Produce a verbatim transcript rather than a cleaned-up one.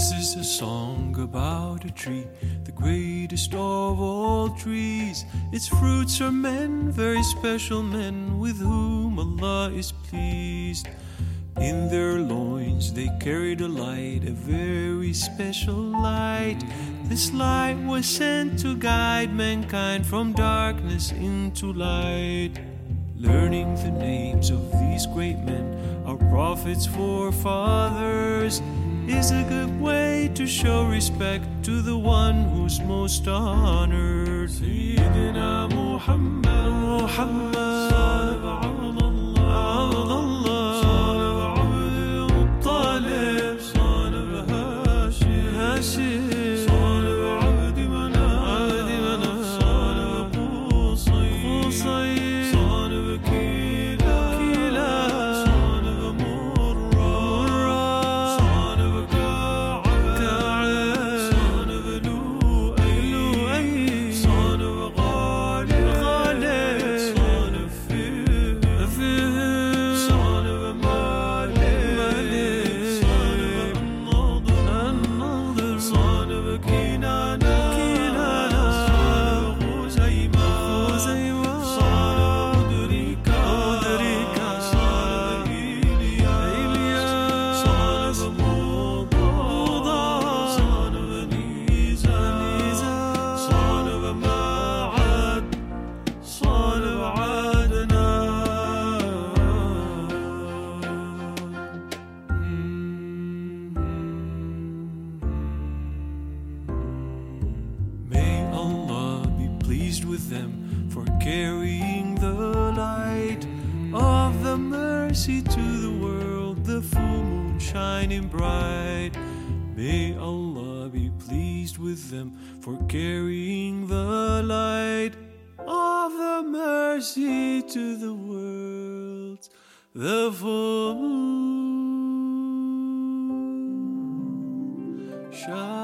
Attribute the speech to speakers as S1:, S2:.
S1: This is a song about a tree, the greatest of all trees. Its fruits are men, very special men, with whom Allah is pleased. In their loins they carried a light, a very special light. This light was sent to guide mankind from darkness into light. Learning the names of these great men, our prophets' forefathers, is a good way to show respect to the one who's most honored. Sayyidina Muhammad, Muhammad, Abd Allah, son of Abd al-Muttalib, son of Hashim, Hashim, son of Abd Manaf, Abd Manaf, son of Qusay, Qusay, son of Kilab, Kilab, son of Murrah, Murrah, son of Ka'ab, Ka'ab, son of Lu'ay, Lu'ay, son of Ghalib, Ghalib, son of Fihr, Fihr, son of Malik, Malik, son of An-Nadr, An-Nadr, son of Kinana, Kinana, son of Khuzaymah, Khuzaymah, son of Udrika, Udrika, son of Ilyas, Ilyas, son of Mudar, son of Nizar, Nizar, son of Ma'ad, son of Adnan. May Allah be pleased with them for carrying the light of the mercy to the world, the full moon shining bright. May Allah be pleased with them for carrying the light of the mercy to the world, the full moon shining